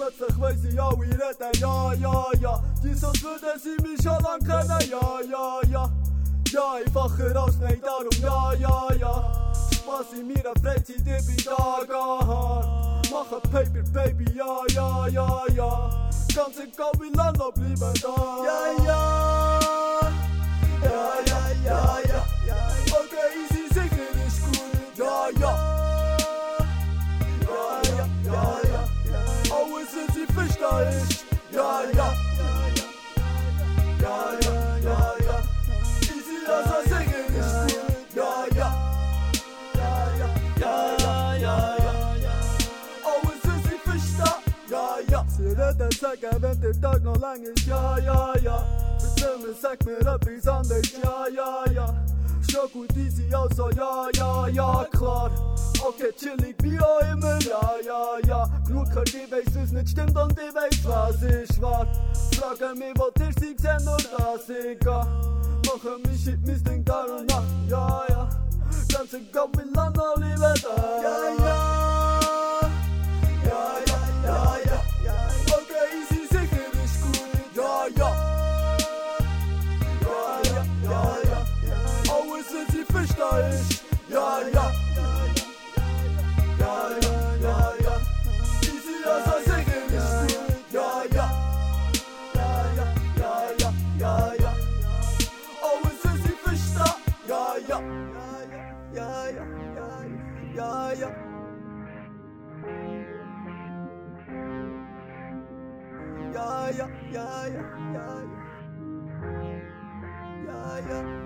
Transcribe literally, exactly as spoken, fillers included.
plötzlich weiss ich alle reden, ja, ja, ja. Die so würden sie mich schon lang kennen, ja, ja, ja. Ja, einfacher als nein, darum, ja, ja, ja. Spaß in meiner Freizeit, ich bin da gehabt. Mache Paper, Baby, ja, ja, ja, ja. Ganz egal wie lange noch bleiben da. Ja, ja. Ja, ja, ja, ja, ja. Okay, easy, sicher ist gut. Ja, ja. Ja, ja, ja, ja. Alles, was ich verstehe ist. Ja, ja. Ja, ja, ja, ja. Easy, also sicher ist gut. Ja, ja. Ja, ja, ja, ja, ja, ja. Alles, was ich verstehe. Ja, ja. Sie reden, sagen, wenn der Tag noch lang ist. Ja, ja, ja. Erzähl, sag mir etwas anderes, ja, ja, ja. Schon gut easy, also ja, ja, ja, klar. Okay, chillig wie auch immer, ja, ja, ja. Genug, ich weiss, was nicht stimmt und ich weiss, was ist wahr. Frage mich, wo ihr sie sehen, nur dass ich geh. Mache mich shit, mein Ding da und nach, ja, ja. Ganz egal, wie lange noch leben da. Ja, ja. Ja, ja, ja, ja, ja. Okay, easy, sicher ist gut, ja, ja. Ist. Ja, ja. Ja, ja, ja, ja. Easy, also sicher ist gut. Ja, ja. Ja, ja, ja, ja, ja, ja. Alles, was ich verstehe. Ja, ja. Ja, ja, ja, ja, ja. Ja, ja, ja, ja, ja, ja. Ja, ja.